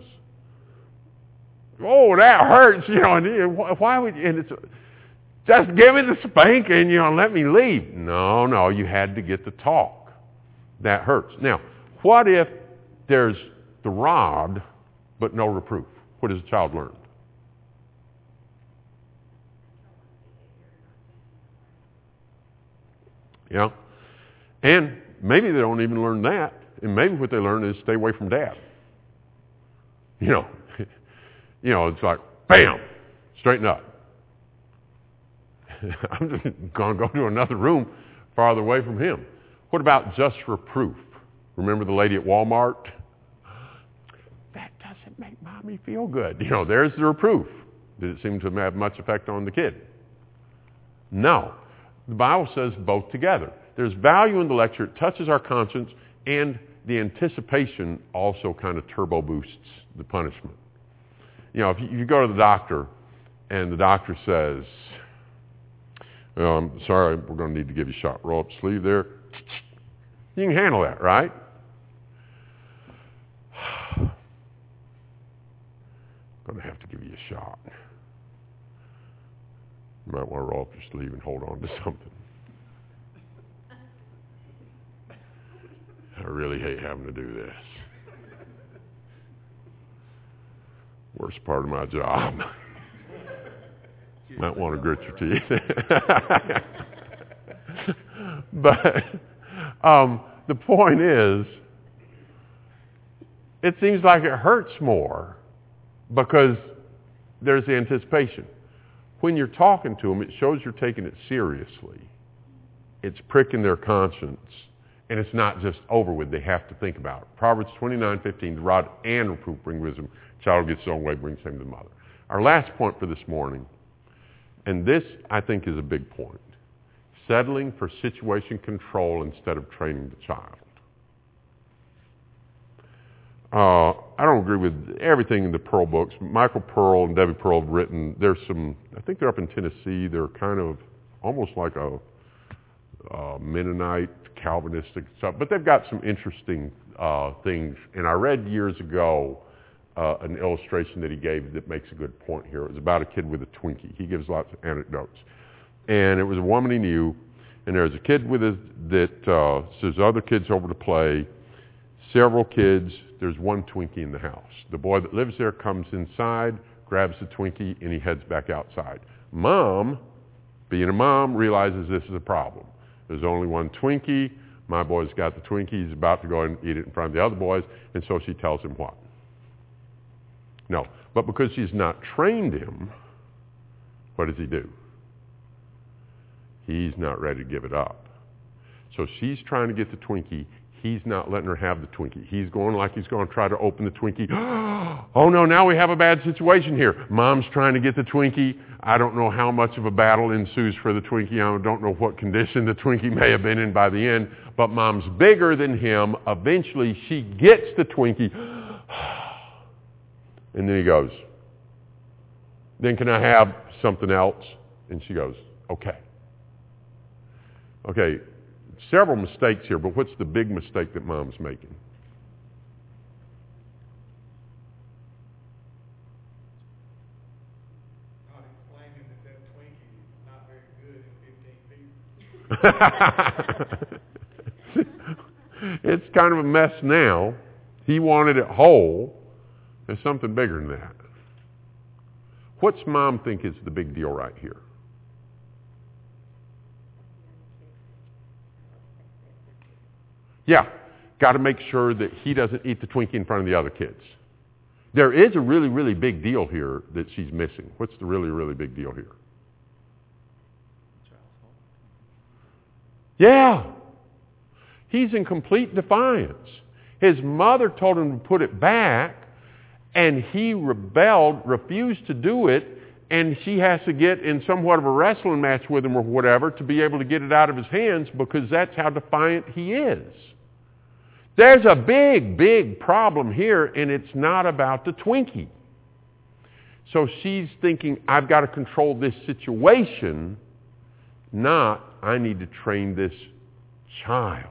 Oh, that hurts, and why would you? And it's just give me the spanking, and let me leave. No, you had to get the talk. That hurts. Now, what if there's the rod but no reproof? What does a child learn? Yeah. And maybe they don't even learn that. And maybe what they learn is stay away from Dad. It's like, bam, straighten up. I'm just going to go to another room farther away from him. What about just reproof? Remember the lady at Walmart? That doesn't make Mommy feel good. There's the reproof. Did it seem to have much effect on the kid? No. The Bible says both together. There's value in the lecture. It touches our conscience, and the anticipation also kind of turbo boosts the punishment. If you go to the doctor and the doctor says, well, I'm sorry, we're going to need to give you a shot. Roll up the sleeve there. You can handle that, right? Going to have to give you a shot. You might want to roll up your sleeve and hold on to something. I really hate having to do this. Worst part of my job. Might want to grit your teeth. But the point is, it seems like it hurts more because there's the anticipation. When you're talking to them, it shows you're taking it seriously. It's pricking their conscience, and it's not just over with. They have to think about it. Proverbs 29:15, the rod and reproof bring wisdom. Child gets his own way, brings shame to the mother. Our last point for this morning, and this I think is a big point, settling for situation control instead of training the child. I don't agree with everything in the Pearl books. Michael Pearl and Debbie Pearl have written, there's some, I think they're up in Tennessee, they're kind of almost like a Mennonite, Calvinistic stuff, but they've got some interesting things. And I read years ago an illustration that he gave that makes a good point here. It was about a kid with a Twinkie. He gives lots of anecdotes. And it was a woman he knew, and there's a kid with there's other kids over to play, several kids, there's one Twinkie in the house. The boy that lives there comes inside, grabs the Twinkie, and he heads back outside. Mom, being a mom, realizes this is a problem. There's only one Twinkie. My boy's got the Twinkie. He's about to go and eat it in front of the other boys, and so she tells him what? No. But because she's not trained him, what does he do? He's not ready to give it up. So she's trying to get the Twinkie. He's not letting her have the Twinkie. He's going like he's going to try to open the Twinkie. Oh no, now we have a bad situation here. Mom's trying to get the Twinkie. I don't know how much of a battle ensues for the Twinkie. I don't know what condition the Twinkie may have been in by the end, but Mom's bigger than him. Eventually she gets the Twinkie. And then he goes, then can I have something else? And she goes, okay. Okay, several mistakes here, but what's the big mistake that Mom's making? Not explaining that Twinkie is not very good in 15 pieces. It's kind of a mess now. He wanted it whole. There's something bigger than that. What's Mom think is the big deal right here? Yeah, got to make sure that he doesn't eat the Twinkie in front of the other kids. There is a really, really big deal here that she's missing. What's the really, really big deal here? Yeah. He's in complete defiance. His mother told him to put it back, and he rebelled, refused to do it, and she has to get in somewhat of a wrestling match with him or whatever to be able to get it out of his hands because that's how defiant he is. There's a big, big problem here, and it's not about the Twinkie. So she's thinking, I've got to control this situation, not I need to train this child.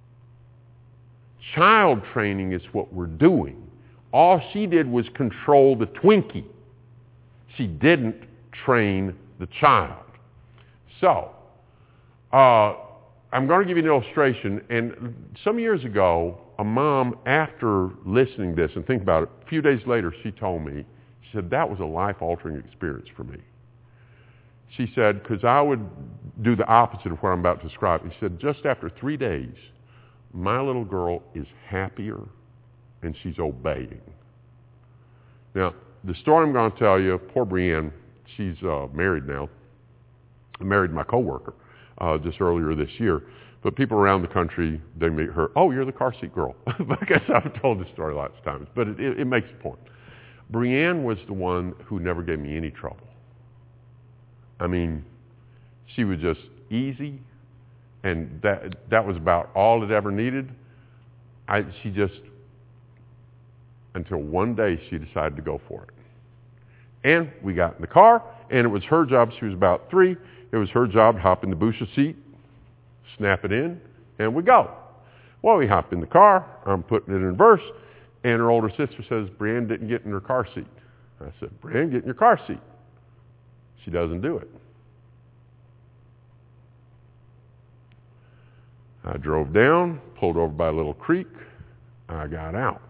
Child training is what we're doing. All she did was control the Twinkie. She didn't train the child. So, I'm going to give you an illustration. And some years ago, a mom, after listening to this and thinking about it, a few days later, she told me, she said, that was a life-altering experience for me. She said, because I would do the opposite of what I'm about to describe. She said, just after 3 days, my little girl is happier and she's obeying. Now, the story I'm going to tell you, poor Brienne, she's married now. I married my coworker just earlier this year. But people around the country, they meet her, oh, you're the car seat girl. I guess I've told this story lots of times, but it makes a point. Brienne was the one who never gave me any trouble. I mean, she was just easy, and that was about all it ever needed. She just, until one day she decided to go for it. And we got in the car, and it was her job. She was about 3. It was her job to hop in the Busha seat, snap it in, and we go. Well, we hop in the car. I'm putting it in reverse, and her older sister says, Brienne didn't get in her car seat. I said, Brienne, get in your car seat. She doesn't do it. I drove down, pulled over by a little creek. I got out.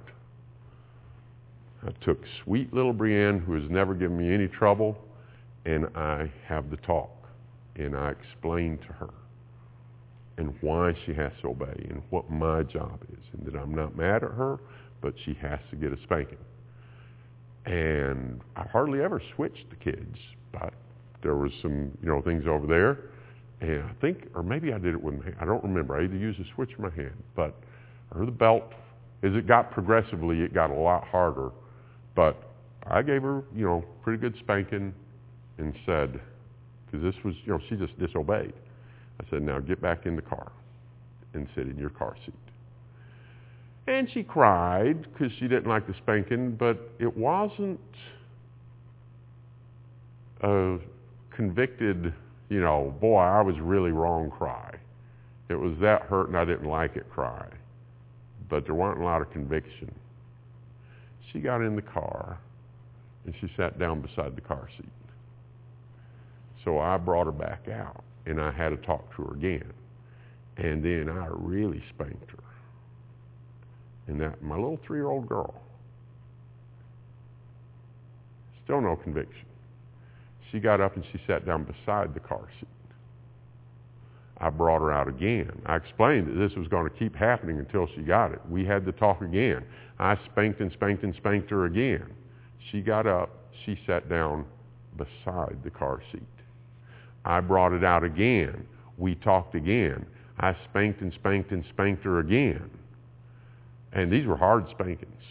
I took sweet little Brienne, who has never given me any trouble, and I have the talk. And I explained to her and why she has to obey and what my job is, and that I'm not mad at her, but she has to get a spanking. And I hardly ever switched the kids, but there was some, things over there. And I think, or maybe I did it with my hand. I don't remember. I either used a switch or my hand. But the belt, as it got progressively, it got a lot harder. But I gave her, pretty good spanking and said, because this was, she just disobeyed. I said, now get back in the car and sit in your car seat. And she cried because she didn't like the spanking, but it wasn't a convicted, boy, I was really wrong cry. It was that hurt and I didn't like it cry. But there wasn't a lot of conviction. She got in the car, and she sat down beside the car seat. So I brought her back out, and I had to talk to her again. And then I really spanked her. And that, my little 3-year-old girl, still no conviction. She got up and she sat down beside the car seat. I brought her out again. I explained that this was going to keep happening until she got it. We had to talk again. I spanked and spanked and spanked her again. She got up. She sat down beside the car seat. I brought it out again. We talked again. I spanked and spanked and spanked her again. And these were hard spankings.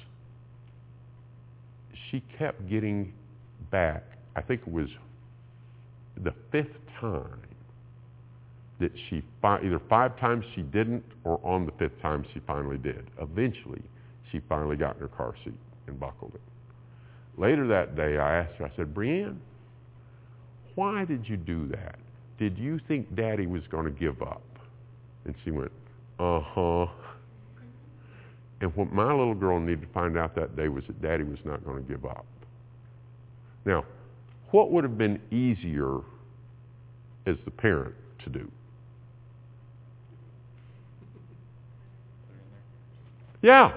She kept getting back. I think it was the 5th time that she, either 5 times she didn't, or on the 5th time she finally did. Eventually, she finally got in her car seat and buckled it. Later that day, I asked her, I said, Brianne, why did you do that? Did you think Daddy was going to give up? And she went, uh-huh. And what my little girl needed to find out that day was that Daddy was not going to give up. Now, what would have been easier as the parent to do? Yeah.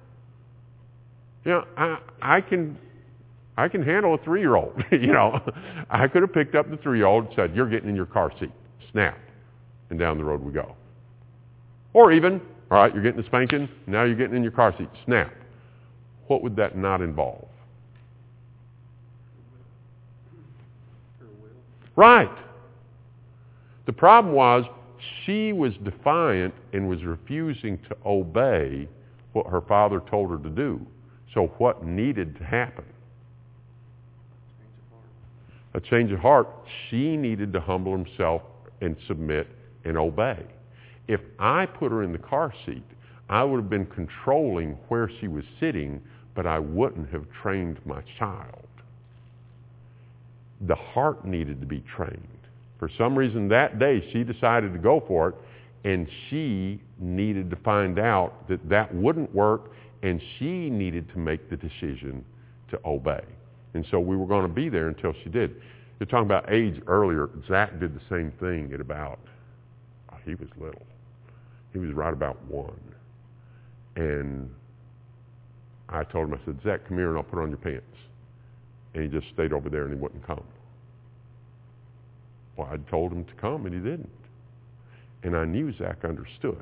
I can handle a 3-year-old. I could have picked up the 3-year-old and said, you're getting in your car seat. Snap. And down the road we go. Or even, all right, you're getting the spanking, now you're getting in your car seat. Snap. What would that not involve? Right. The problem was she was defiant and was refusing to obey what her father told her to do. So what needed to happen? A change of heart. She needed to humble herself and submit and obey. If I put her in the car seat, I would have been controlling where she was sitting, but I wouldn't have trained my child. The heart needed to be trained. For some reason that day she decided to go for it, and she needed to find out that that wouldn't work, and she needed to make the decision to obey. And so we were going to be there until she did. You're talking about age earlier. Zach did the same thing at about, he was little. He was right about 1. And I told him, I said, Zach, come here and I'll put on your pants. And he just stayed over there and he wouldn't come. Well, I told him to come and he didn't. And I knew Zach understood.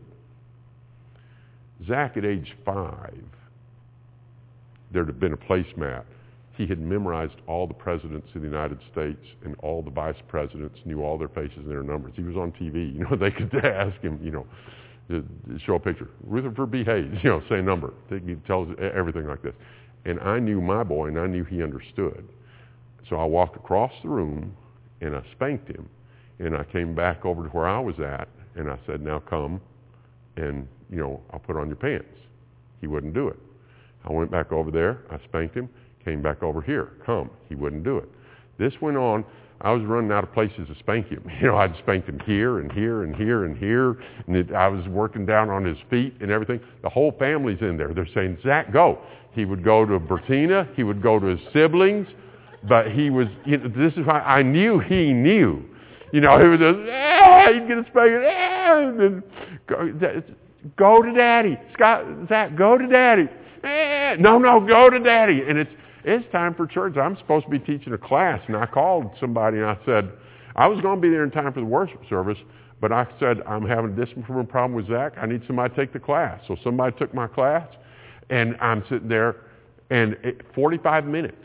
Zach at age 5, there had been a placemat. He had memorized all the presidents of the United States and all the vice presidents, knew all their faces and their numbers. He was on TV. They could ask him, to show a picture. Rutherford B. Hayes, say a number. He tells everything like this. And I knew my boy, and I knew he understood. So I walked across the room, and I spanked him. And I came back over to where I was at, and I said, now come, and, I'll put on your pants. He wouldn't do it. I went back over there. I spanked him. Came back over here. Come. He wouldn't do it. This went on. I was running out of places to spank him. I'd spanked him here and here and here and here. And I was working down on his feet and everything. The whole family's in there. They're saying, Zach, go. He would go to Bertina. He would go to his siblings. But he was, this is why I knew he knew. He would just, he'd get a spanking. And then, go to Daddy. Zach, go to Daddy. No, go to Daddy. And it's time for church. I'm supposed to be teaching a class, and I called somebody and I said, I was going to be there in time for the worship service, but I said, I'm having a disciplinary problem with Zach. I need somebody to take the class. So somebody took my class, and I'm sitting there, and 45 minutes.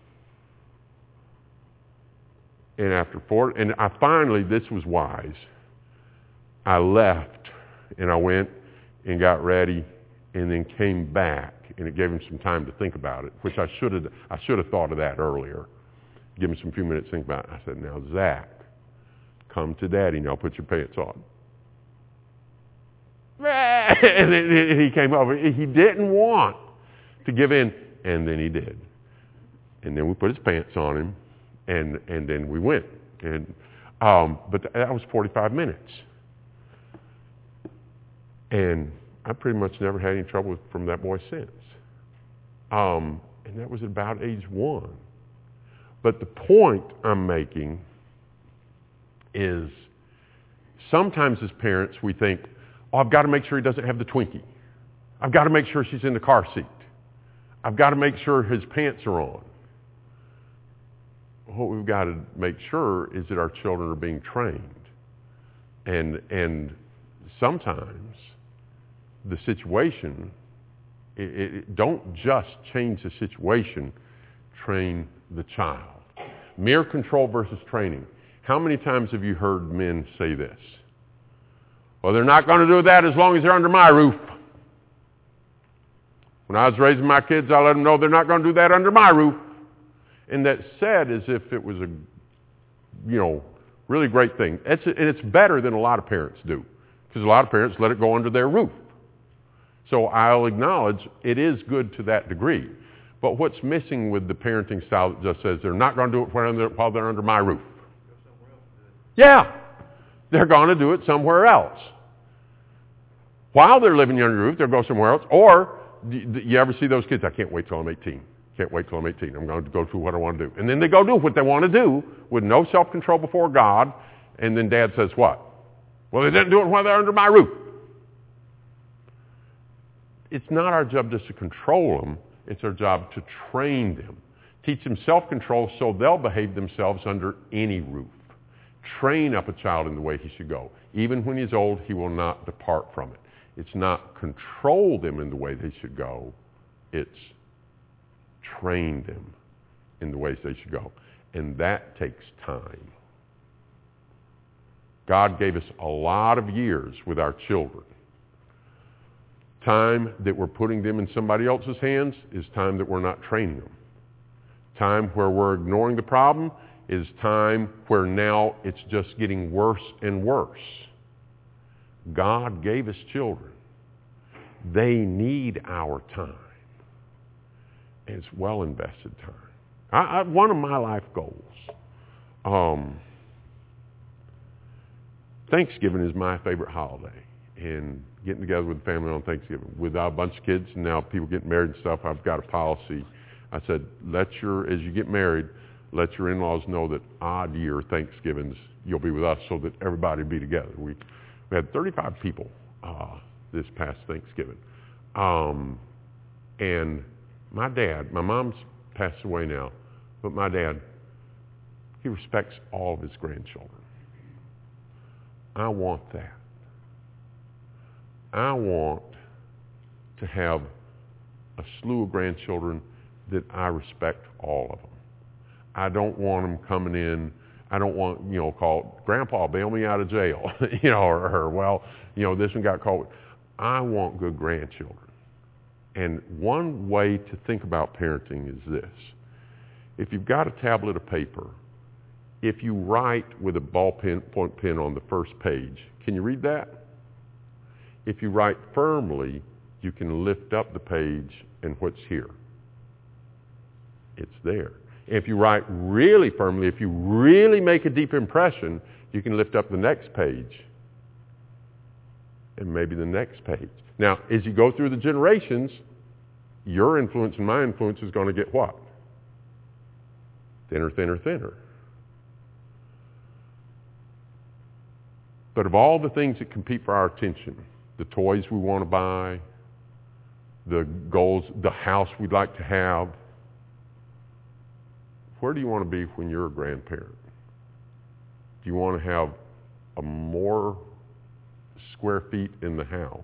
And after I finally, this was wise, I left, and I went and got ready, and then came back. And it gave him some time to think about it, which I should have thought of that earlier. Give him some few minutes to think about it. I said, now, Zach, come to Daddy. Now put your pants on. And then he came over. He didn't want to give in, and then he did. And then we put his pants on him, and then we went. And but that was 45 minutes. And I pretty much never had any trouble from that boy since. And that was about age 1. But the point I'm making is sometimes as parents we think, oh, I've got to make sure he doesn't have the Twinkie. I've got to make sure she's in the car seat. I've got to make sure his pants are on. What we've got to make sure is that our children are being trained. And sometimes the situation, don't just change the situation, train the child. Mere control versus training. How many times have you heard men say this? Well, they're not going to do that as long as they're under my roof. When I was raising my kids, I let them know they're not going to do that under my roof. And that's said as if it was a, really great thing. And it's better than a lot of parents do, because a lot of parents let it go under their roof. So I'll acknowledge it is good to that degree. But what's missing with the parenting style that just says they're not going to do it while they're under my roof? Yeah, they're going to do it somewhere else. While they're living under your roof, they'll go somewhere else. Or you ever see those kids? I can't wait till I'm 18. Can't wait till I'm 18. I'm going to go do what I want to do. And then they go do what they want to do with no self-control before God. And then Dad says what? Well, they didn't do it while they're under my roof. It's not our job just to control them. It's our job to train them. Teach them self-control so they'll behave themselves under any roof. Train up a child in the way he should go. Even when he's old, he will not depart from it. It's not control them in the way they should go. It's train them in the ways they should go. And that takes time. God gave us a lot of years with our children. Time that we're putting them in somebody else's hands is time that we're not training them. Time where we're ignoring the problem is time where now it's just getting worse and worse. God gave us children. They need our time. And it's well invested time. One of my life goals, Thanksgiving is my favorite holiday. And getting together with the family on Thanksgiving. With a bunch of kids and now people getting married and stuff, I've got a policy. I said, as you get married, let your in-laws know that odd year Thanksgivings you'll be with us so that everybody will be together. We had 35 people this past Thanksgiving. And my dad, my mom's passed away now, but my dad, he respects all of his grandchildren. I want that. I want to have a slew of grandchildren that I respect all of them. I don't want them coming in. I don't want, call Grandpa, bail me out of jail, or this one got caught. I want good grandchildren. And one way to think about parenting is this. If you've got a tablet of paper, if you write with a ballpoint pen on the first page, can you read that? If you write firmly, you can lift up the page and what's here? It's there. If you write really firmly, if you really make a deep impression, you can lift up the next page and maybe the next page. Now, as you go through the generations, your influence and my influence is going to get what? Thinner, thinner, thinner. But of all the things that compete for our attention, the toys we want to buy, the goals, the house we'd like to have, where do you want to be when you're a grandparent? Do you want to have a more square feet in the house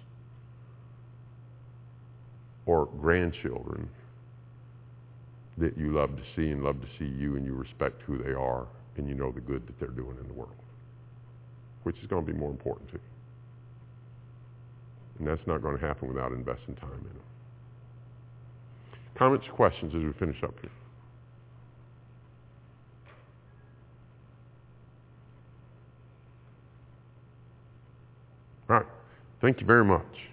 or grandchildren that you love to see and love to see you and you respect who they are and you know the good that they're doing in the world? Which is going to be more important to you? And that's not going to happen without investing time in them. Comments or questions as we finish up here? All right. Thank you very much.